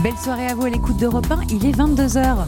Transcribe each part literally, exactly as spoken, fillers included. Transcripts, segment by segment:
Belle soirée à vous à l'écoute d'Europe un, il est vingt-deux heures.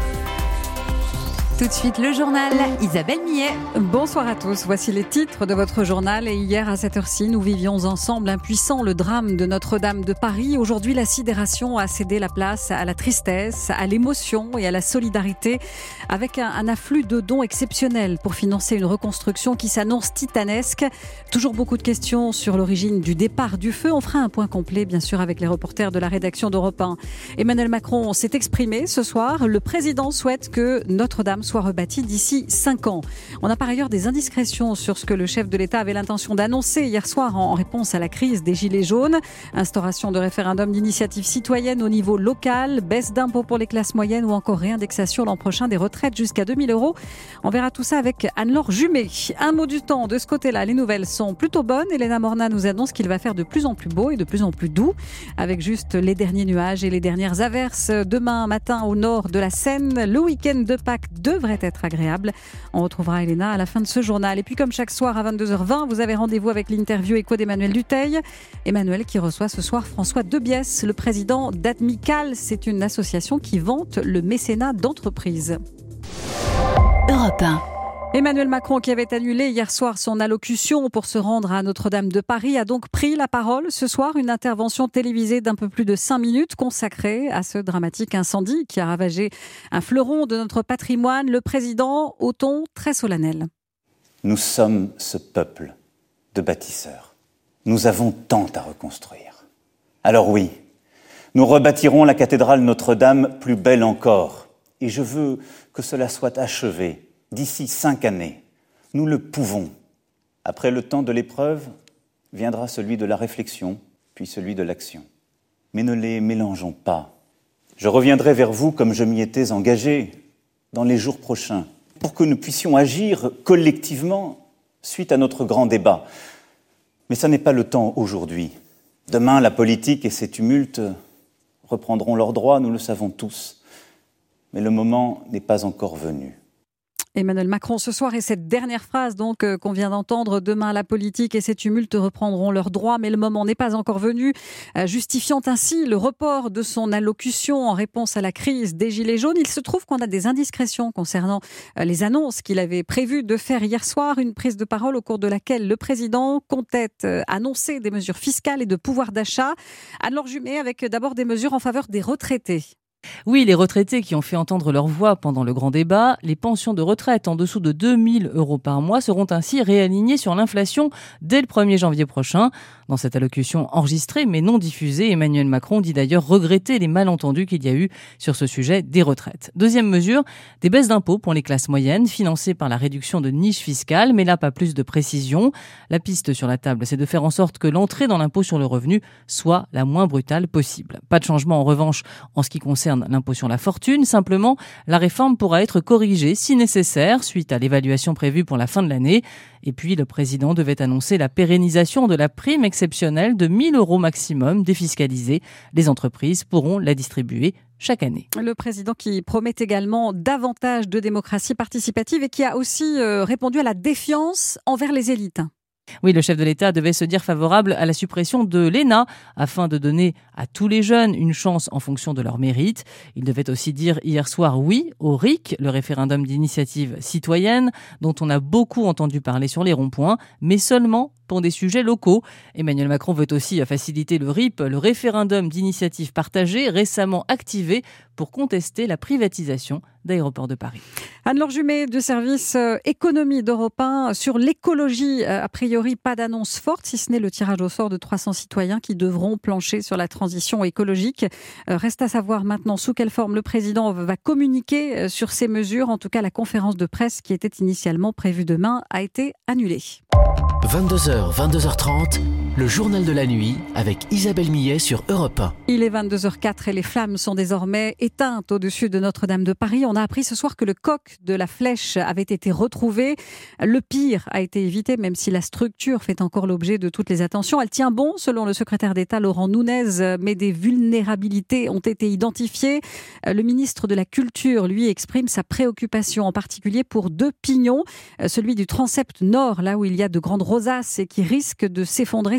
Tout de suite, le journal, Isabelle Millet. Bonsoir à tous, voici les titres de votre journal. Et hier, à cette heure-ci, nous vivions ensemble impuissants le drame de Notre-Dame de Paris. Aujourd'hui, la sidération a cédé la place à la tristesse, à l'émotion et à la solidarité, avec un, un afflux de dons exceptionnels pour financer une reconstruction qui s'annonce titanesque. Toujours beaucoup de questions sur l'origine du départ du feu. On fera un point complet, bien sûr, avec les reporters de la rédaction d'Europe un. Emmanuel Macron s'est exprimé ce soir. Le président souhaite que Notre-Dame soit rebâti d'ici cinq ans. On a par ailleurs des indiscrétions sur ce que le chef de l'État avait l'intention d'annoncer hier soir en réponse à la crise des Gilets jaunes. Instauration de référendum d'initiative citoyenne au niveau local, baisse d'impôts pour les classes moyennes ou encore réindexation l'an prochain des retraites jusqu'à deux mille euros. On verra tout ça avec Anne-Laure Jumet. Un mot du temps, de ce côté-là, les nouvelles sont plutôt bonnes. Elena Morna nous annonce qu'il va faire de plus en plus beau et de plus en plus doux, avec juste les derniers nuages et les dernières averses. Demain matin au nord de la Seine, le week-end de Pâques devrait être agréable. On retrouvera Elena à la fin de ce journal. Et puis comme chaque soir à vingt-deux heures vingt, vous avez rendez-vous avec l'interview écho d'Emmanuel Dutheil. Emmanuel qui reçoit ce soir François Debiès, le président d'Admical. C'est une association qui vante le mécénat d'entreprise. Europe un. Emmanuel Macron, qui avait annulé hier soir son allocution pour se rendre à Notre-Dame de Paris, a donc pris la parole ce soir. Une intervention télévisée d'un peu plus de cinq minutes consacrée à ce dramatique incendie qui a ravagé un fleuron de notre patrimoine. Le président, au ton très solennel. Nous sommes ce peuple de bâtisseurs. Nous avons tant à reconstruire. Alors oui, nous rebâtirons la cathédrale Notre-Dame plus belle encore. Et je veux que cela soit achevé d'ici cinq années. Nous le pouvons. Après le temps de l'épreuve, viendra celui de la réflexion, puis celui de l'action. Mais ne les mélangeons pas. Je reviendrai vers vous comme je m'y étais engagé dans les jours prochains, pour que nous puissions agir collectivement suite à notre grand débat. Mais ça n'est pas le temps aujourd'hui. Demain, la politique et ses tumultes reprendront leurs droits, nous le savons tous. Mais le moment n'est pas encore venu. Emmanuel Macron ce soir et cette dernière phrase donc euh, qu'on vient d'entendre, demain la politique et ses tumultes reprendront leurs droits, mais le moment n'est pas encore venu, euh, justifiant ainsi le report de son allocution en réponse à la crise des Gilets jaunes. Il se trouve qu'on a des indiscrétions concernant euh, les annonces qu'il avait prévu de faire hier soir, une prise de parole au cours de laquelle le président comptait euh, annoncer des mesures fiscales et de pouvoir d'achat. Anne-Laure Jumet avec d'abord des mesures en faveur des retraités. Oui, les retraités qui ont fait entendre leur voix pendant le grand débat, les pensions de retraite en dessous de deux mille euros par mois seront ainsi réalignées sur l'inflation dès le premier janvier prochain. Dans cette allocution enregistrée mais non diffusée, Emmanuel Macron dit d'ailleurs regretter les malentendus qu'il y a eu sur ce sujet des retraites. Deuxième mesure, des baisses d'impôts pour les classes moyennes, financées par la réduction de niches fiscales, mais là pas plus de précision. La piste sur la table, c'est de faire en sorte que l'entrée dans l'impôt sur le revenu soit la moins brutale possible. Pas de changement en revanche en ce qui concerne l'impôt sur la fortune, simplement la réforme pourra être corrigée si nécessaire suite à l'évaluation prévue pour la fin de l'année. Et puis le président devait annoncer la pérennisation de la prime exceptionnelle de mille euros maximum défiscalisée. Les entreprises pourront la distribuer chaque année. Le président qui promet également davantage de démocratie participative et qui a aussi euh, répondu à la défiance envers les élites. Oui, le chef de l'État devait se dire favorable à la suppression de l'E N A afin de donner à tous les jeunes une chance en fonction de leur mérite. Il devait aussi dire hier soir oui au R I C, le référendum d'initiative citoyenne, dont on a beaucoup entendu parler sur les ronds-points, mais seulement pour des sujets locaux. Emmanuel Macron veut aussi faciliter le R I P, le référendum d'initiative partagée, récemment activé pour contester la privatisation d'Aéroports de Paris. Anne-Laure Jumet du service euh, économie d'Europe un sur l'écologie. Euh, a priori, pas d'annonce forte, si ce n'est le tirage au sort de trois cents citoyens qui devront plancher sur la transition écologique. Euh, reste à savoir maintenant sous quelle forme le président va communiquer euh, sur ces mesures. En tout cas, la conférence de presse qui était initialement prévue demain a été annulée. vingt-deux heures, vingt-deux heures trente, le journal de la nuit avec Isabelle Millet sur Europe un. Il est vingt-deux heures quatre et les flammes sont désormais éteintes au-dessus de Notre-Dame de Paris. On a appris ce soir que le coq de la flèche avait été retrouvé. Le pire a été évité, même si la structure fait encore l'objet de toutes les attentions. Elle tient bon, selon le secrétaire d'État Laurent Nunez, mais des vulnérabilités ont été identifiées. Le ministre de la Culture, lui, exprime sa préoccupation, en particulier pour deux pignons. Celui du transept nord, là où il y a de grandes rosaces et qui risque de s'effondrer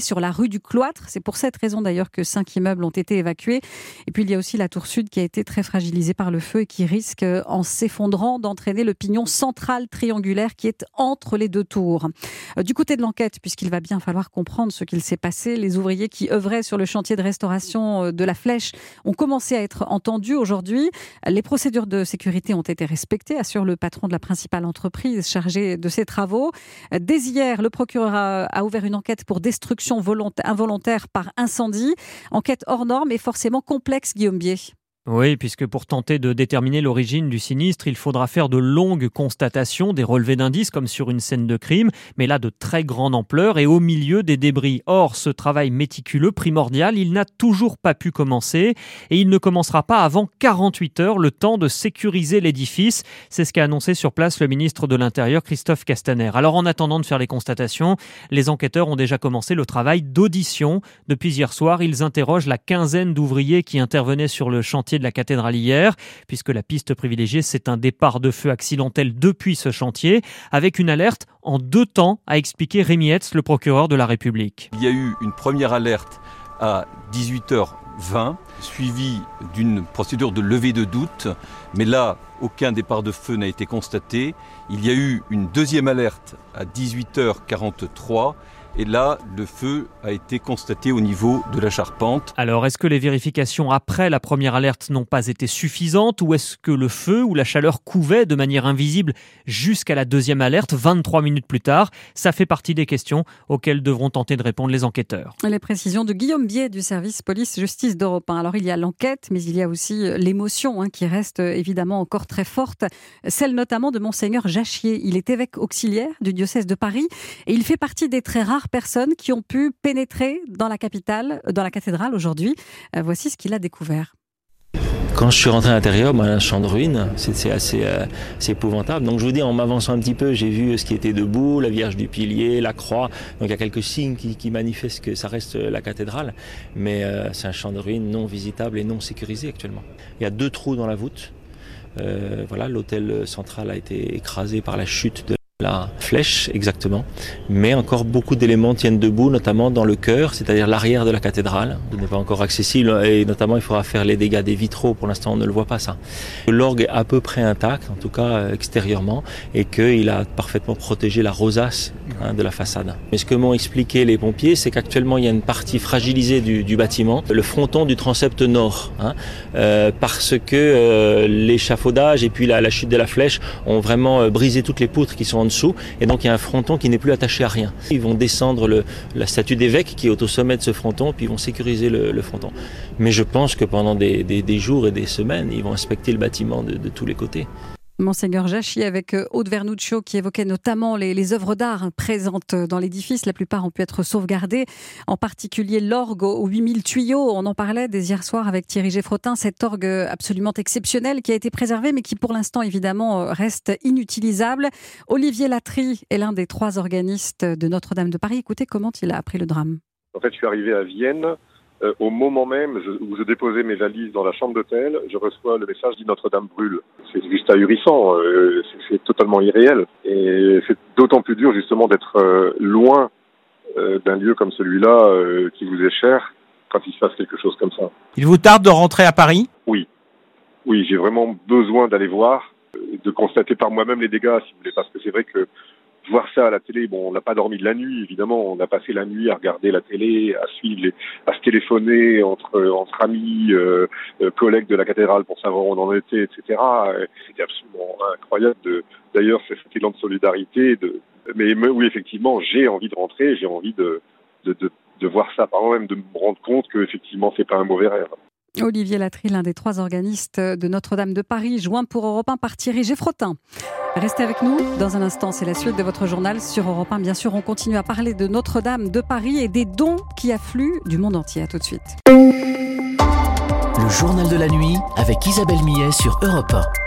sur la rue du Cloître. C'est pour cette raison d'ailleurs que cinq immeubles ont été évacués. Et puis il y a aussi la tour sud qui a été très fragilisée par le feu et qui risque, en s'effondrant, d'entraîner le pignon central triangulaire qui est entre les deux tours. Du côté de l'enquête, puisqu'il va bien falloir comprendre ce qu'il s'est passé, les ouvriers qui œuvraient sur le chantier de restauration de la Flèche ont commencé à être entendus aujourd'hui. Les procédures de sécurité ont été respectées, assure le patron de la principale entreprise chargée de ces travaux. Dès hier, le procureur a, a ouvert une enquête pour destruction volontaire, involontaire par incendie. Enquête hors norme et forcément complexe, Guillaume Bier. Oui, puisque pour tenter de déterminer l'origine du sinistre, il faudra faire de longues constatations, des relevés d'indices comme sur une scène de crime, mais là de très grande ampleur et au milieu des débris. Or, ce travail méticuleux, primordial, il n'a toujours pas pu commencer et il ne commencera pas avant quarante-huit heures, le temps de sécuriser l'édifice. C'est ce qu'a annoncé sur place le ministre de l'Intérieur, Christophe Castaner. Alors en attendant de faire les constatations, les enquêteurs ont déjà commencé le travail d'audition. Depuis hier soir, ils interrogent la quinzaine d'ouvriers qui intervenaient sur le chantier de la cathédrale hier, puisque la piste privilégiée, c'est un départ de feu accidentel depuis ce chantier, avec une alerte en deux temps, a expliqué Rémi Hetz, le procureur de la République. Il y a eu une première alerte à dix-huit heures vingt, suivie d'une procédure de levée de doute, mais là, aucun départ de feu n'a été constaté. Il y a eu une deuxième alerte à dix-huit heures quarante-trois, et là, le feu a été constaté au niveau de la charpente. Alors, est-ce que les vérifications après la première alerte n'ont pas été suffisantes ou est-ce que le feu ou la chaleur couvait de manière invisible jusqu'à la deuxième alerte, vingt-trois minutes plus tard? Ça fait partie des questions auxquelles devront tenter de répondre les enquêteurs. Les précisions de Guillaume Bier du service police-justice d'Europe un. Alors, il y a l'enquête, mais il y a aussi l'émotion hein, qui reste évidemment encore très forte. Celle notamment de Monseigneur Jachier. Il est évêque auxiliaire du diocèse de Paris et il fait partie des très rares personnes qui ont pu pénétrer dans la capitale, dans la cathédrale aujourd'hui. Euh, voici ce qu'il a découvert. Quand je suis rentré à l'intérieur, ben, un champ de ruines, c'est assez, euh, c'est épouvantable. Donc je vous dis, en m'avançant un petit peu, j'ai vu ce qui était debout, la Vierge du Pilier, la croix. Donc il y a quelques signes qui, qui manifestent que ça reste la cathédrale. Mais euh, c'est un champ de ruines non visitable et non sécurisé actuellement. Il y a deux trous dans la voûte. Euh, voilà, l'hôtel central a été écrasé par la chute de la flèche, exactement. Mais encore beaucoup d'éléments tiennent debout, notamment dans le chœur, c'est-à-dire l'arrière de la cathédrale. Ce n'est pas encore accessible et notamment il faudra faire les dégâts des vitraux. Pour l'instant, on ne le voit pas ça. L'orgue est à peu près intact, en tout cas extérieurement, et qu'il a parfaitement protégé la rosace hein, de la façade. Mais ce que m'ont expliqué les pompiers, c'est qu'actuellement il y a une partie fragilisée du, du bâtiment, le fronton du transept nord, hein, euh, parce que euh, l'échafaudage et puis la, la chute de la flèche ont vraiment euh, brisé toutes les poutres qui sont en dessous, et donc il y a un fronton qui n'est plus attaché à rien. Ils vont descendre le, la statue d'évêque qui est au sommet de ce fronton, puis ils vont sécuriser le, le fronton. Mais je pense que pendant des, des, des jours et des semaines, ils vont inspecter le bâtiment de, de tous les côtés. Monseigneur Jachier avec Aude Vernuccio qui évoquait notamment les, les œuvres d'art présentes dans l'édifice. La plupart ont pu être sauvegardées, en particulier l'orgue aux huit mille tuyaux. On en parlait dès hier soir avec Thierry Geffrotin, cet orgue absolument exceptionnel qui a été préservé mais qui pour l'instant évidemment reste inutilisable. Olivier Latry est l'un des trois organistes de Notre-Dame de Paris. Écoutez comment il a appris le drame. En fait, je suis arrivé à Vienne. Euh, au moment même je, où je déposais mes valises dans la chambre d'hôtel, je reçois le message dit Notre-Dame brûle. C'est juste ahurissant, euh, c'est, c'est totalement irréel. Et c'est d'autant plus dur justement d'être euh, loin euh, d'un lieu comme celui-là euh, qui vous est cher quand il se passe quelque chose comme ça. Il vous tarde de rentrer à Paris ? Oui, oui, j'ai vraiment besoin d'aller voir, de constater par moi-même les dégâts, si vous voulez, parce que c'est vrai que voir ça à la télé, bon, on n'a pas dormi de la nuit, évidemment. On a passé la nuit à regarder la télé, à suivre, les, à se téléphoner entre entre amis, euh, euh, collègues de la cathédrale pour savoir où on en était, et cetera. C'était absolument incroyable. De, d'ailleurs, c'est cet élan de solidarité. De, mais, mais oui, effectivement, j'ai envie de rentrer, j'ai envie de de, de de voir ça, par même de me rendre compte que effectivement, c'est pas un mauvais rêve. Olivier Latry, l'un des trois organistes de Notre-Dame de Paris, joint pour Europe un par Thierry Geffrotin. Restez avec nous. Dans un instant, c'est la suite de votre journal sur Europe un. Bien sûr, on continue à parler de Notre-Dame de Paris et des dons qui affluent du monde entier. À tout de suite. Le journal de la nuit avec Isabelle Millet sur Europe un.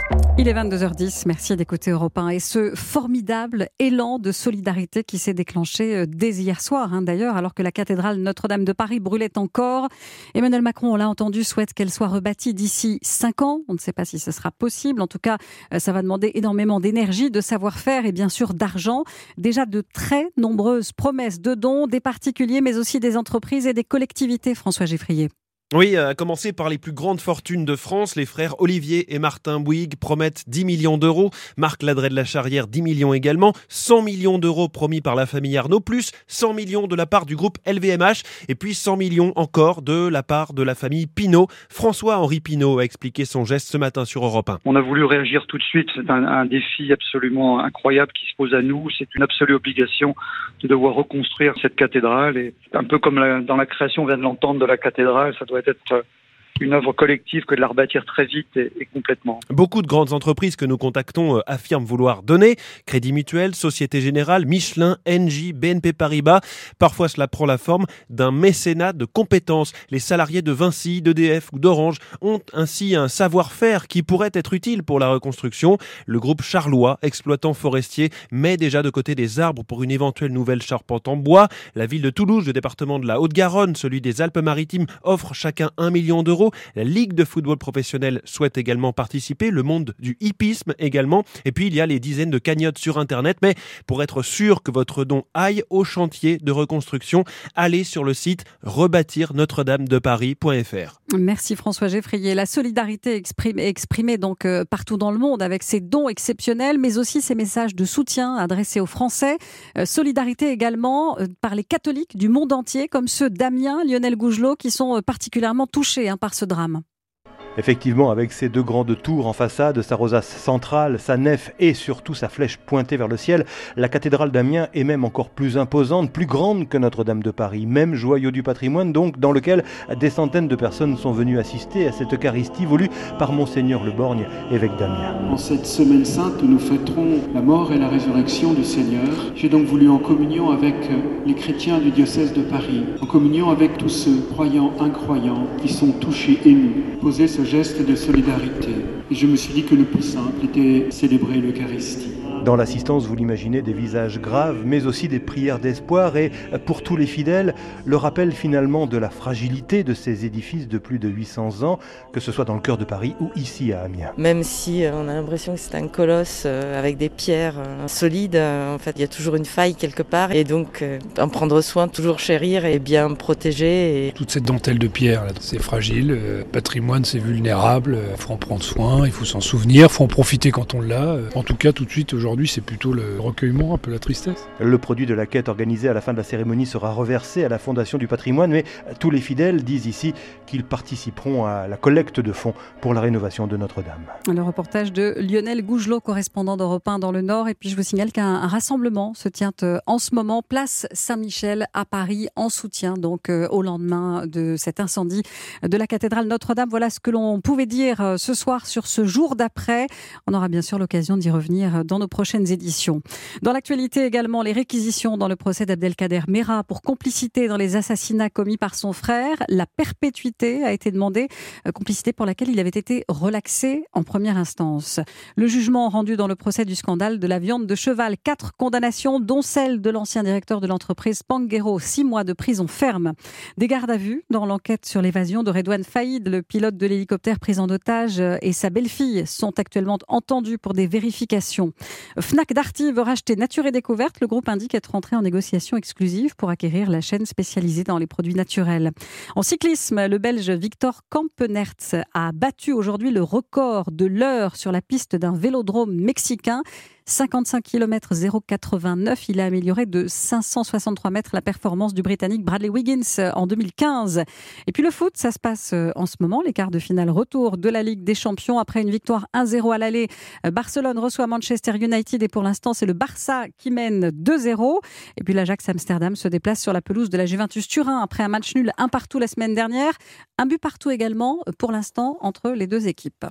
Il est vingt-deux heures dix, merci d'écouter Europe un. Et ce formidable élan de solidarité qui s'est déclenché dès hier soir, hein, d'ailleurs, alors que la cathédrale Notre-Dame de Paris brûlait encore. Emmanuel Macron, on l'a entendu, souhaite qu'elle soit rebâtie d'ici cinq ans. On ne sait pas si ce sera possible. En tout cas, ça va demander énormément d'énergie, de savoir-faire et bien sûr d'argent. Déjà de très nombreuses promesses de dons, des particuliers, mais aussi des entreprises et des collectivités, François Geffrier. Oui, à commencer par les plus grandes fortunes de France, les frères Olivier et Martin Bouygues promettent dix millions d'euros, Marc Ladret de la Charrière dix millions également, cent millions d'euros promis par la famille Arnault, plus cent millions de la part du groupe L V M H, et puis cent millions encore de la part de la famille Pinault. François-Henri Pinault a expliqué son geste ce matin sur Europe un. On a voulu réagir tout de suite, c'est un, un défi absolument incroyable qui se pose à nous, c'est une absolue obligation de devoir reconstruire cette cathédrale, et un peu comme la, dans la création, on vient de l'entendre, de la cathédrale, ça doit être une œuvre collective que de la rebâtir très vite et, et complètement. Beaucoup de grandes entreprises que nous contactons euh, affirment vouloir donner. Crédit Mutuel, Société Générale, Michelin, Engie, B N P Paribas. Parfois, cela prend la forme d'un mécénat de compétences. Les salariés de Vinci, d'E D F ou d'Orange ont ainsi un savoir-faire qui pourrait être utile pour la reconstruction. Le groupe Charlois, exploitant forestier, met déjà de côté des arbres pour une éventuelle nouvelle charpente en bois. La ville de Toulouse, le département de la Haute-Garonne, celui des Alpes-Maritimes offrent chacun un million d'euros. La Ligue de football professionnel souhaite également participer, le monde du hippisme également. Et puis il y a les dizaines de cagnottes sur Internet. Mais pour être sûr que votre don aille au chantier de reconstruction, allez sur le site rebâtir notre dame de paris point f r. Merci François Geffrier. La solidarité exprimée, exprimée donc euh, partout dans le monde avec ces dons exceptionnels, mais aussi ces messages de soutien adressés aux Français. Euh, solidarité également euh, par les catholiques du monde entier, comme ceux d'Amiens, Lionel Gougelot, qui sont euh, particulièrement touchés hein, par ce drame. Effectivement, avec ses deux grandes tours en façade, sa rosace centrale, sa nef et surtout sa flèche pointée vers le ciel, la cathédrale d'Amiens est même encore plus imposante, plus grande que Notre-Dame de Paris, même joyau du patrimoine donc, dans lequel des centaines de personnes sont venues assister à cette Eucharistie voulue par Monseigneur Le Borgne, évêque d'Amiens. En cette semaine sainte où nous fêterons la mort et la résurrection du Seigneur, j'ai donc voulu, en communion avec les chrétiens du diocèse de Paris, en communion avec tous ceux, croyants, incroyants, qui sont touchés, émus, poser ce geste de solidarité. Et je me suis dit que le plus simple était célébrer l'Eucharistie. Dans l'assistance, vous l'imaginez, des visages graves, mais aussi des prières d'espoir et, pour tous les fidèles, le rappel finalement de la fragilité de ces édifices de plus de huit cents ans, que ce soit dans le cœur de Paris ou ici à Amiens. Même si on a l'impression que c'est un colosse avec des pierres solides, en fait, il y a toujours une faille quelque part, et donc en prendre soin, toujours chérir et bien protéger. Et... Toute cette dentelle de pierre, là, c'est fragile, le patrimoine c'est vulnérable, il faut en prendre soin, il faut s'en souvenir, il faut en profiter quand on l'a. En tout cas, tout de suite, aujourd'hui, Aujourd'hui, c'est plutôt le recueillement, un peu la tristesse. Le produit de la quête organisée à la fin de la cérémonie sera reversé à la Fondation du patrimoine, mais tous les fidèles disent ici qu'ils participeront à la collecte de fonds pour la rénovation de Notre-Dame. Le reportage de Lionel Gougelot, correspondant d'Europe un dans le Nord. Et puis je vous signale qu'un rassemblement se tient en ce moment, place Saint-Michel à Paris, en soutien donc au lendemain de cet incendie de la cathédrale Notre-Dame. Voilà ce que l'on pouvait dire ce soir sur ce jour d'après. On aura bien sûr l'occasion d'y revenir dans nos prochaines éditions. Dans l'actualité également, les réquisitions dans le procès d'Abdelkader Mera pour complicité dans les assassinats commis par son frère. La perpétuité a été demandée, complicité pour laquelle il avait été relaxé en première instance. Le jugement rendu dans le procès du scandale de la viande de cheval. Quatre condamnations, dont celle de l'ancien directeur de l'entreprise Panguero, six mois de prison ferme. Des gardes à vue dans l'enquête sur l'évasion de Redouane Faïd, le pilote de l'hélicoptère pris en otage, et sa belle-fille sont actuellement entendus pour des vérifications. Fnac Darty veut racheter Nature et Découverte. Le groupe indique être entré en négociation exclusive pour acquérir la chaîne spécialisée dans les produits naturels. En cyclisme, le Belge Victor Kampenertz a battu aujourd'hui le record de l'heure sur la piste d'un vélodrome mexicain. cinquante-cinq kilomètres zéro quatre-vingt-neuf. Il a amélioré de cinq cent soixante-trois mètres la performance du Britannique Bradley Wiggins en deux mille quinze. Et puis le foot, ça se passe en ce moment. Les quarts de finale retour de la Ligue des Champions. Après une victoire un zéro à l'aller, Barcelone reçoit Manchester United et pour l'instant, c'est le Barça qui mène deux zéro. Et puis l'Ajax Amsterdam se déplace sur la pelouse de la Juventus Turin après un match nul un partout la semaine dernière. Un but partout également pour l'instant entre les deux équipes.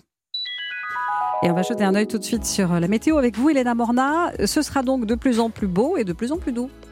Et on va jeter un œil tout de suite sur la météo avec vous, Elena Morna. Ce sera donc de plus en plus beau et de plus en plus doux.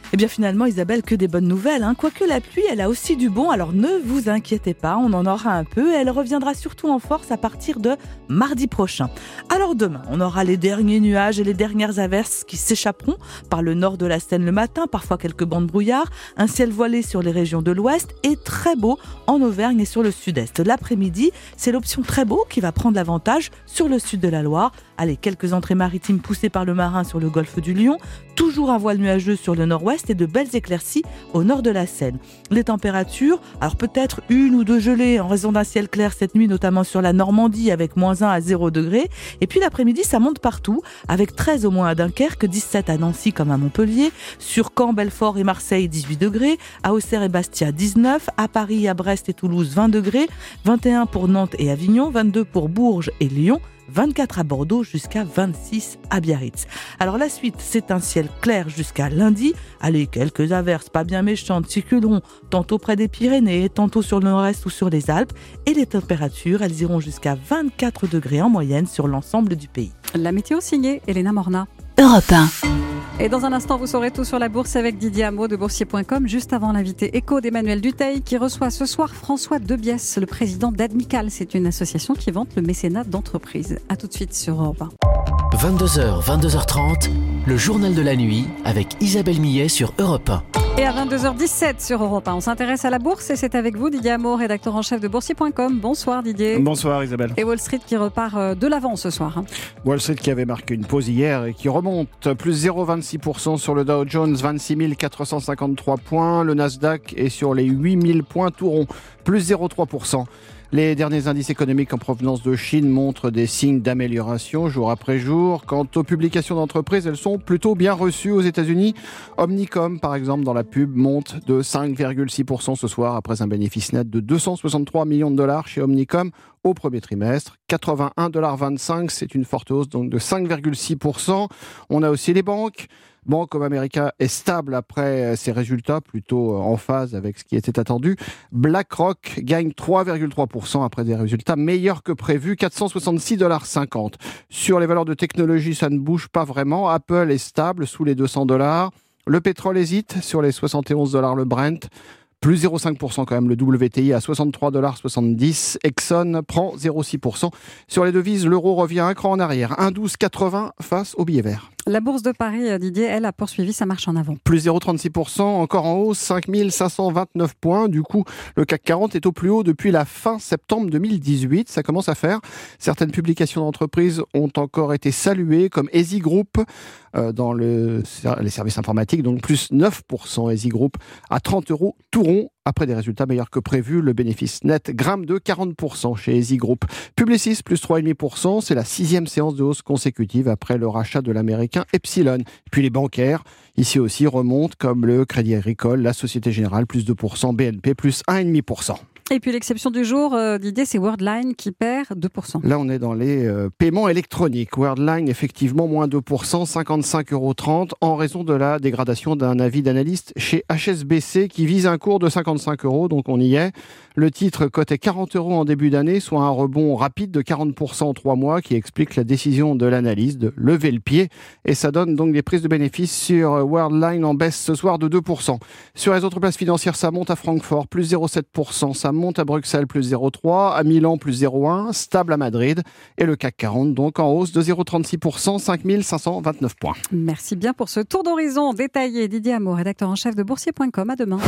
Eh bien finalement Isabelle, que des bonnes nouvelles, hein. Quoique la pluie, elle a aussi du bon, alors ne vous inquiétez pas, on en aura un peu, elle reviendra surtout en force à partir de mardi prochain. Alors demain, on aura les derniers nuages et les dernières averses qui s'échapperont par le nord de la Seine le matin, parfois quelques bancs de brouillard, un ciel voilé sur les régions de l'ouest et très beau en Auvergne et sur le sud-est. L'après-midi, c'est l'option très beau qui va prendre l'avantage sur le sud de la Loire. Allez, quelques entrées maritimes poussées par le marin sur le golfe du Lion, toujours un voile nuageux sur le nord-ouest et de belles éclaircies au nord de la Seine. Les températures, alors peut-être une ou deux gelées en raison d'un ciel clair cette nuit, notamment sur la Normandie avec moins un à zéro degré. Et puis l'après-midi, ça monte partout, avec treize au moins à Dunkerque, dix-sept à Nancy comme à Montpellier, sur Caen, Belfort et Marseille dix-huit degrés, à Auxerre et Bastia dix-neuf, à Paris, à Brest et Toulouse vingt degrés, vingt et un pour Nantes et Avignon, vingt-deux pour Bourges et Lyon, vingt-quatre à Bordeaux jusqu'à vingt-six à Biarritz. Alors la suite, c'est un ciel clair jusqu'à lundi. Allez, quelques averses pas bien méchantes circuleront tantôt près des Pyrénées, tantôt sur le nord-est ou sur les Alpes. Et les températures, elles iront jusqu'à vingt-quatre degrés en moyenne sur l'ensemble du pays. La météo signée Elena Morna. Europe un. Et dans un instant, vous saurez tout sur la bourse avec Didier Hameau de boursier point com, juste avant l'invité éco d'Emmanuel Dutheil qui reçoit ce soir François Debiès, le président d'Admical. C'est une association qui vante le mécénat d'entreprise. A tout de suite sur Europe un. vingt-deux heures, vingt-deux heures trente, le journal de la nuit avec Isabelle Millet sur Europe un. Et à vingt-deux heures dix-sept sur Europe un, on s'intéresse à la bourse et c'est avec vous Didier Hameau, rédacteur en chef de boursier point com. Bonsoir Didier. Bonsoir Isabelle. Et Wall Street qui repart de l'avant ce soir. Wall Street qui avait marqué une pause hier et qui remonte plus zéro virgule vingt-six pour cent sur le Dow Jones, vingt-six mille quatre cent cinquante-trois points. Le Nasdaq est sur les huit mille points tout rond, plus zéro virgule trois pour cent. Les derniers indices économiques en provenance de Chine montrent des signes d'amélioration jour après jour. Quant aux publications d'entreprises, elles sont plutôt bien reçues aux États-Unis. Omnicom, par exemple, dans la pub, monte de cinq virgule six pour cent ce soir après un bénéfice net de deux cent soixante-trois millions de dollars chez Omnicom au premier trimestre. quatre-vingt-un virgule vingt-cinq dollars, c'est une forte hausse donc de cinq virgule six pour cent. On a aussi les banques. Bank of America est stable après ses résultats, plutôt en phase avec ce qui était attendu. BlackRock gagne trois virgule trois pour cent après des résultats meilleurs que prévu, quatre cent soixante-six virgule cinquante dollars. Sur les valeurs de technologie, ça ne bouge pas vraiment. Apple est stable sous les deux cents dollars. Le pétrole hésite sur les soixante et onze dollars le Brent. Plus zéro virgule cinq pour cent quand même, le W T I à soixante-trois virgule soixante-dix dollars. Exxon prend zéro virgule six pour cent. Sur les devises, l'euro revient un cran en arrière, un virgule douze quatre-vingts face au billet vert. La bourse de Paris, Didier, elle a poursuivi sa marche en avant. Plus zéro virgule trente-six pour cent, encore en hausse, cinq mille cinq cent vingt-neuf points. Du coup, le C A C quarante est au plus haut depuis la fin septembre deux mille dix-huit. Ça commence à faire. Certaines publications d'entreprises ont encore été saluées, comme Easy Group euh, dans le, les services informatiques, donc plus neuf pour cent Easy Group à trente euros tout rond. Après des résultats meilleurs que prévu, le bénéfice net grimpe de quarante pour cent chez Easy Group. Publicis, plus trois virgule cinq pour cent, c'est la sixième séance de hausse consécutive après le rachat de l'américain Epsilon. Puis les bancaires, ici aussi, remontent comme le Crédit Agricole, la Société Générale, plus deux pour cent, B N P, plus un virgule cinq pour cent. Et puis l'exception du jour, euh, Didier, c'est Worldline qui perd deux pour cent. Là, on est dans les euh, paiements électroniques. Worldline, effectivement, moins deux pour cent, cinquante-cinq euros trente, en raison de la dégradation d'un avis d'analyste chez H S B C qui vise un cours de cinquante-cinq euros, donc on y est. Le titre cotait quarante euros en début d'année, soit un rebond rapide de quarante pour cent en trois mois qui explique la décision de l'analyse de lever le pied. Et ça donne donc des prises de bénéfices sur Worldline en baisse ce soir de deux pour cent. Sur les autres places financières, ça monte à Francfort, plus zéro virgule sept pour cent, ça monte à Bruxelles, plus zéro virgule trois pour cent, à Milan, plus zéro virgule un pour cent, stable à Madrid. Et le C A C quarante, donc en hausse de zéro virgule trente-six pour cent, cinq mille cinq cent vingt-neuf points. Merci bien pour ce tour d'horizon détaillé. Didier Hameau, rédacteur en chef de boursier point com. À demain.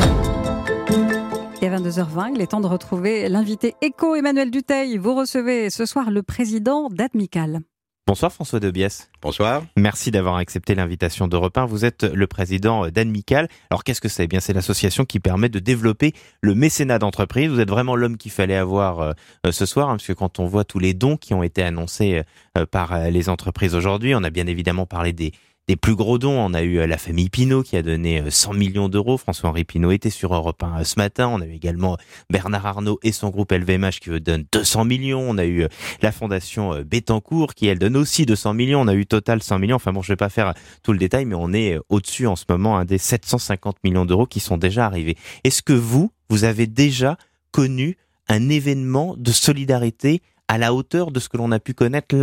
Et à vingt-deux heures vingt, il est temps de retrouver l'invité éco Emmanuel Dutheil. Vous recevez ce soir le président d'Admical. Bonsoir François Debiès. Bonsoir. Merci d'avoir accepté l'invitation d'Europe un. Vous êtes le président d'Admical. Alors qu'est-ce que c'est ? Eh bien, c'est l'association qui permet de développer le mécénat d'entreprise. Vous êtes vraiment l'homme qu'il fallait avoir euh, ce soir, hein, parce que quand on voit tous les dons qui ont été annoncés euh, par euh, les entreprises aujourd'hui, on a bien évidemment parlé des Des plus gros dons, on a eu la famille Pinault qui a donné cent millions d'euros. François-Henri Pinault était sur Europe un ce matin. On a eu également Bernard Arnault et son groupe L V M H qui donne deux cents millions. On a eu la fondation Bettencourt qui, elle, donne aussi deux cents millions. On a eu Total cent millions. Enfin bon, je vais pas faire tout le détail, mais on est au-dessus en ce moment hein, des sept cent cinquante millions d'euros qui sont déjà arrivés. Est-ce que vous, vous avez déjà connu un événement de solidarité à la hauteur de ce que l'on a pu connaître là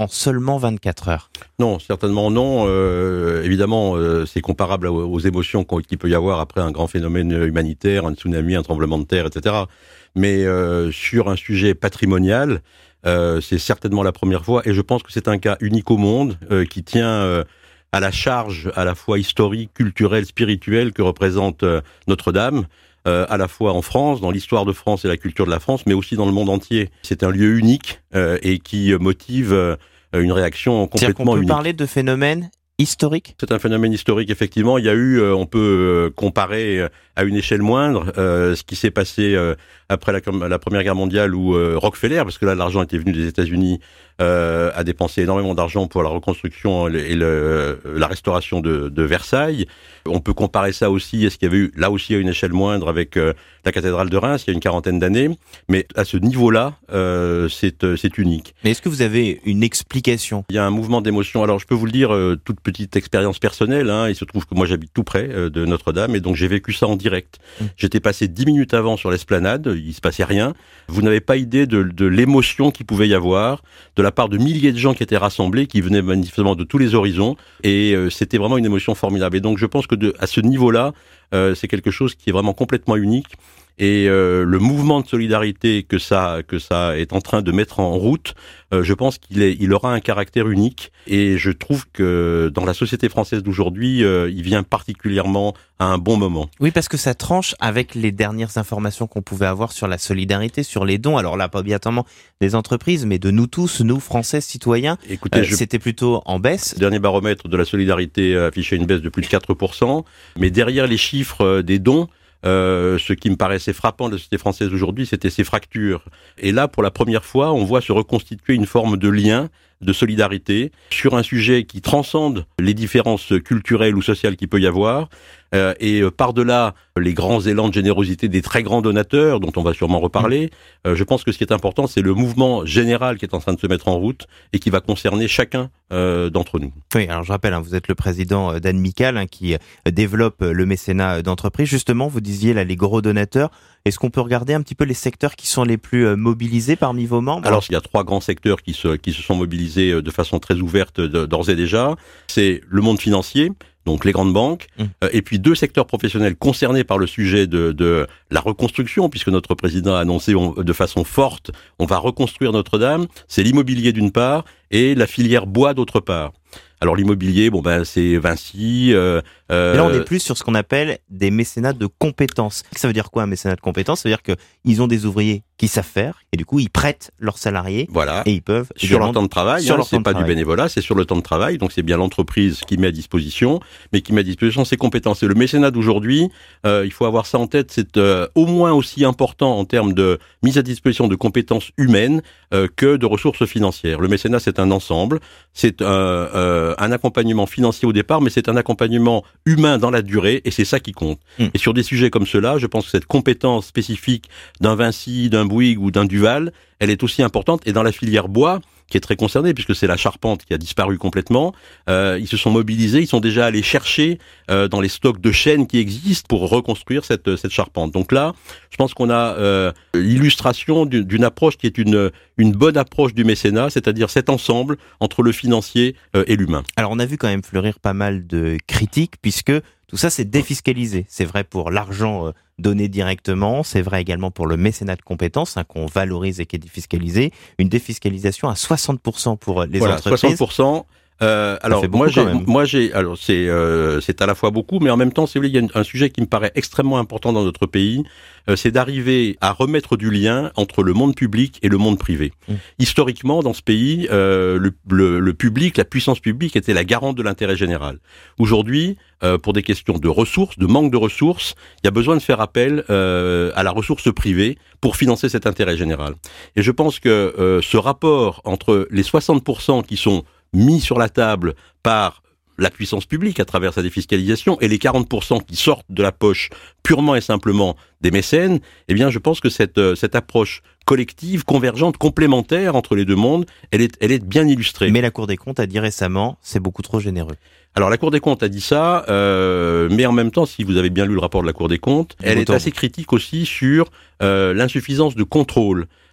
en seulement vingt-quatre heures. Non, certainement non. Euh, évidemment, euh, c'est comparable aux, aux émotions qu'il peut y avoir après un grand phénomène humanitaire, un tsunami, un tremblement de terre, et cetera. Mais euh, sur un sujet patrimonial, euh, c'est certainement la première fois, et je pense que c'est un cas unique au monde euh, qui tient euh, à la charge à la fois historique, culturelle, spirituelle que représente euh, Notre-Dame. Euh, à la fois en France, dans l'histoire de France et la culture de la France, mais aussi dans le monde entier. C'est un lieu unique euh, et qui motive euh, une réaction complètement unique. C'est-à-dire qu'on peut parler de phénomène historique ? C'est un phénomène historique, effectivement. Il y a eu, euh, on peut euh, comparer euh, à une échelle moindre euh, ce qui s'est passé euh, après la, la Première Guerre mondiale où euh, Rockefeller, parce que là l'argent était venu des États-Unis, euh, a dépensé énormément d'argent pour la reconstruction et le, la restauration de, de Versailles. On peut comparer ça aussi à ce qu'il y avait eu là aussi à une échelle moindre avec euh, la cathédrale de Reims il y a une quarantaine d'années. Mais à ce niveau-là, euh, c'est, euh, c'est unique. Mais est-ce que vous avez une explication ? Il y a un mouvement d'émotion. Alors je peux vous le dire, euh, toute petite expérience personnelle. Hein, il se trouve que moi j'habite tout près euh, de Notre-Dame et donc j'ai vécu ça en direct. Mmh. J'étais passé dix minutes avant sur l'esplanade, il se passait rien. Vous n'avez pas idée de, de l'émotion qu'il pouvait y avoir de la part de milliers de gens qui étaient rassemblés, qui venaient manifestement de tous les horizons, et euh, c'était vraiment une émotion formidable. Et donc je pense que de, à ce niveau-là, euh, c'est quelque chose qui est vraiment complètement unique. Et euh, le mouvement de solidarité que ça que ça est en train de mettre en route, euh, je pense qu'il est, il aura un caractère unique. Et je trouve que dans la société française d'aujourd'hui, euh, il vient particulièrement à un bon moment. Oui, parce que ça tranche avec les dernières informations qu'on pouvait avoir sur la solidarité, sur les dons. Alors là, pas obligatoirement des entreprises, mais de nous tous, nous Français citoyens. Écoutez, euh, je... c'était plutôt en baisse. Le dernier baromètre de la solidarité affichait une baisse de plus de quatre pour cent. Mais derrière les chiffres des dons, Euh, ce qui me paraissait frappant de la société française aujourd'hui, c'était ses fractures. Et là, pour la première fois, on voit se reconstituer une forme de lien, de solidarité, sur un sujet qui transcende les différences culturelles ou sociales qu'il peut y avoir, euh, et euh, par-delà les grands élans de générosité des très grands donateurs, dont on va sûrement reparler, euh, je pense que ce qui est important, c'est le mouvement général qui est en train de se mettre en route et qui va concerner chacun euh, d'entre nous. Oui, alors je rappelle, hein, vous êtes le président d'Amical, hein, qui développe le mécénat d'entreprise. Justement, vous disiez là les gros donateurs. Est-ce qu'on peut regarder un petit peu les secteurs qui sont les plus euh, mobilisés parmi vos membres ? Alors, il y a trois grands secteurs qui se, qui se sont mobilisés de façon très ouverte d'ores et déjà. C'est le monde financier, donc les grandes banques, mmh. euh, et puis deux secteurs professionnels concernés par le sujet de, de la reconstruction, puisque notre président a annoncé on, de façon forte, on va reconstruire Notre-Dame. C'est l'immobilier d'une part et la filière bois d'autre part. Alors l'immobilier, bon ben c'est Vinci. Euh, euh... Et là on est plus sur ce qu'on appelle des mécénats de compétences. Ça veut dire quoi un mécénat de compétences ? Ça veut dire que ils ont des ouvriers qui savent faire et du coup ils prêtent leurs salariés. Voilà. Et ils peuvent sur leur temps de travail. Sur hein, leur c'est temps de pas travail. du bénévolat, c'est sur le temps de travail. Donc c'est bien l'entreprise qui met à disposition, mais qui met à disposition ses compétences. Et le mécénat d'aujourd'hui, euh, il faut avoir ça en tête, c'est euh, au moins aussi important en termes de mise à disposition de compétences humaines euh, que de ressources financières. Le mécénat c'est un ensemble, c'est euh, euh, un accompagnement financier au départ, mais c'est un accompagnement humain dans la durée, et c'est ça qui compte. Mmh. Et sur des sujets comme cela, je pense que cette compétence spécifique d'un Vinci, d'un Bouygues ou d'un Duval, elle est aussi importante. Et dans la filière bois, qui est très concernée, puisque c'est la charpente qui a disparu complètement, euh, ils se sont mobilisés, ils sont déjà allés chercher euh, dans les stocks de chêne qui existent pour reconstruire cette, cette charpente. Donc là, je pense qu'on a euh, l'illustration d'une, d'une approche qui est une, une bonne approche du mécénat, c'est-à-dire cet ensemble entre le financier euh, et l'humain. Alors on a vu quand même fleurir pas mal de critiques, puisque tout ça c'est défiscalisé. C'est vrai pour l'argent euh, donné directement, c'est vrai également pour le mécénat de compétences, hein, qu'on valorise et qui est défiscalisé. Une défiscalisation à soixante pour cent pour les voilà, entreprises. soixante pour cent. Euh, alors moi j'ai, moi j'ai, alors c'est euh, c'est à la fois beaucoup, mais en même temps, c'est vrai, il y a un, un sujet qui me paraît extrêmement important dans notre pays, euh, c'est d'arriver à remettre du lien entre le monde public et le monde privé. Mmh. Historiquement, dans ce pays, euh, le, le, le public, la puissance publique était la garante de l'intérêt général. Aujourd'hui, euh, pour des questions de ressources, de manque de ressources, il y a besoin de faire appel euh, à la ressource privée pour financer cet intérêt général. Et je pense que euh, ce rapport entre les soixante pour cent qui sont mis sur la table par la puissance publique à travers sa défiscalisation et les quarante pour cent qui sortent de la poche purement et simplement des mécènes, eh bien je pense que cette, cette approche collective, convergente, complémentaire entre les deux mondes, elle est, elle est bien illustrée. Mais la Cour des comptes a dit récemment, c'est beaucoup trop généreux. Alors la Cour des comptes a dit ça, euh, mais en même temps, si vous avez bien lu le rapport de la Cour des comptes, elle est assez critique aussi sur euh, l'insuffisance de contrôle.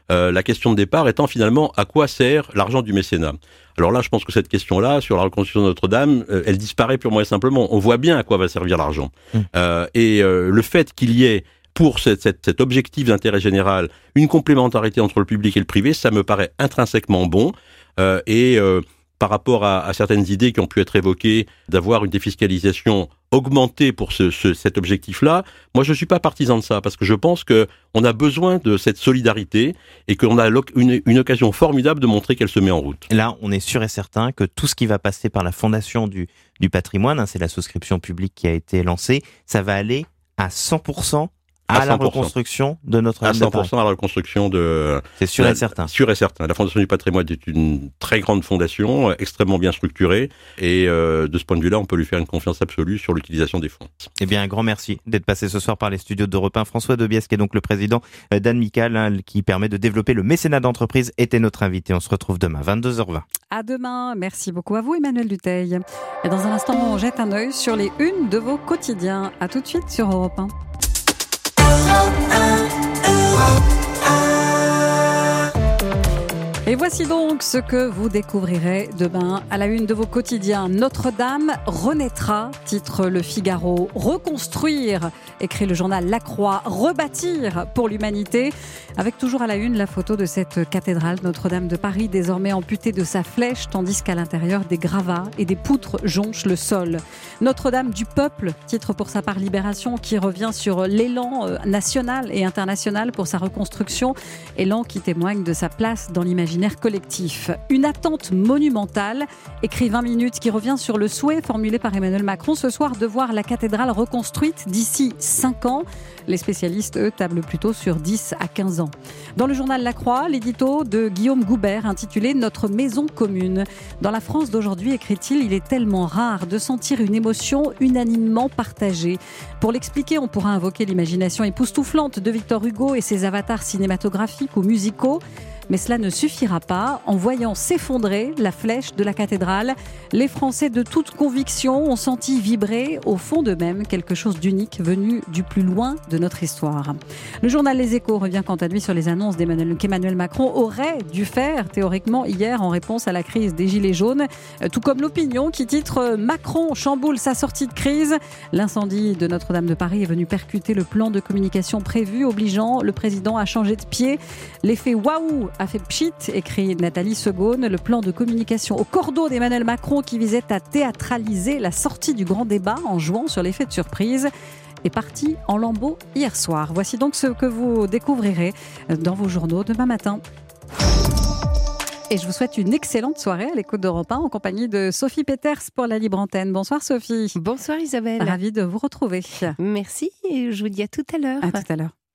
Euh, la question de départ étant finalement à quoi sert l'argent du mécénat. Alors là, je pense que cette question-là, sur la reconstruction de Notre-Dame, euh, elle disparaît purement et simplement. On voit bien à quoi va servir l'argent. Mmh. Euh, et euh, le fait qu'il y ait, pour cette, cette, cet objectif d'intérêt général, une complémentarité entre le public et le privé, ça me paraît intrinsèquement bon. Euh, et euh, par rapport à, à certaines idées qui ont pu être évoquées, d'avoir une défiscalisation augmentée pour ce, ce, cet objectif-là, moi je ne suis pas partisan de ça, parce que je pense qu'on a besoin de cette solidarité et qu'on a une, une occasion formidable de montrer qu'elle se met en route. Là, on est sûr et certain que tout ce qui va passer par la Fondation du, du patrimoine, hein, c'est la souscription publique qui a été lancée, ça va aller à cent pour cent à la reconstruction de Notre-Dame de Paris. À cent pour cent à la reconstruction de... C'est sûr et certain. Sûr et certain. La Fondation du patrimoine est une très grande fondation, extrêmement bien structurée, et euh, de ce point de vue-là, on peut lui faire une confiance absolue sur l'utilisation des fonds. Eh bien, un grand merci d'être passé ce soir par les studios d'Europe un. François Debiès, qui est donc le président d'Anmical, hein, qui permet de développer le mécénat d'entreprise, était notre invité. On se retrouve demain, vingt-deux heures vingt. À demain. Merci beaucoup à vous, Emmanuel Dutheil. Et dans un instant, on jette un œil sur les unes de vos quotidiens. À tout de suite sur Europe un. Et voici donc ce que vous découvrirez demain à la une de vos quotidiens. Notre-Dame renaîtra, titre Le Figaro. Reconstruire, écrit le journal La Croix. Rebâtir pour l'humanité, avec toujours à la une la photo de cette cathédrale Notre-Dame de Paris, désormais amputée de sa flèche, tandis qu'à l'intérieur des gravats et des poutres jonchent le sol. Notre-Dame du peuple, titre pour sa part Libération, qui revient sur l'élan national et international pour sa reconstruction, élan qui témoigne de sa place dans l'imaginaire collectif. Une attente monumentale, écrit vingt minutes, qui revient sur le souhait formulé par Emmanuel Macron ce soir de voir la cathédrale reconstruite d'ici cinq ans. Les spécialistes, eux, tablent plutôt sur dix à quinze ans. Dans le journal La Croix, l'édito de Guillaume Goubert intitulé « Notre maison commune ». Dans la France d'aujourd'hui, écrit-il, il est tellement rare de sentir une émotion unanimement partagée. Pour l'expliquer, on pourra invoquer l'imagination époustouflante de Victor Hugo et ses avatars cinématographiques ou musicaux. Mais cela ne suffira pas. En voyant s'effondrer la flèche de la cathédrale, les Français de toute conviction ont senti vibrer au fond d'eux-mêmes quelque chose d'unique venu du plus loin de notre histoire. Le journal Les Échos revient quant à lui sur les annonces d'Emmanuel, qu'Emmanuel Macron aurait dû faire théoriquement hier en réponse à la crise des Gilets jaunes, tout comme l'Opinion qui titre « Macron chamboule sa sortie de crise ». L'incendie de Notre-Dame de Paris est venu percuter le plan de communication prévu, obligeant le président à changer de pied. L'effet waouh a fait pchit, écrit Nathalie Segaune. Le plan de communication au cordeau d'Emmanuel Macron qui visait à théâtraliser la sortie du grand débat en jouant sur l'effet de surprise est parti en lambeaux hier soir. Voici donc ce que vous découvrirez dans vos journaux demain matin. Et je vous souhaite une excellente soirée à l'écoute d'Europe un en compagnie de Sophie Peters pour la Libre Antenne. Bonsoir Sophie. Bonsoir Isabelle. Ravie de vous retrouver. Merci et je vous dis à tout à l'heure. À tout à l'heure.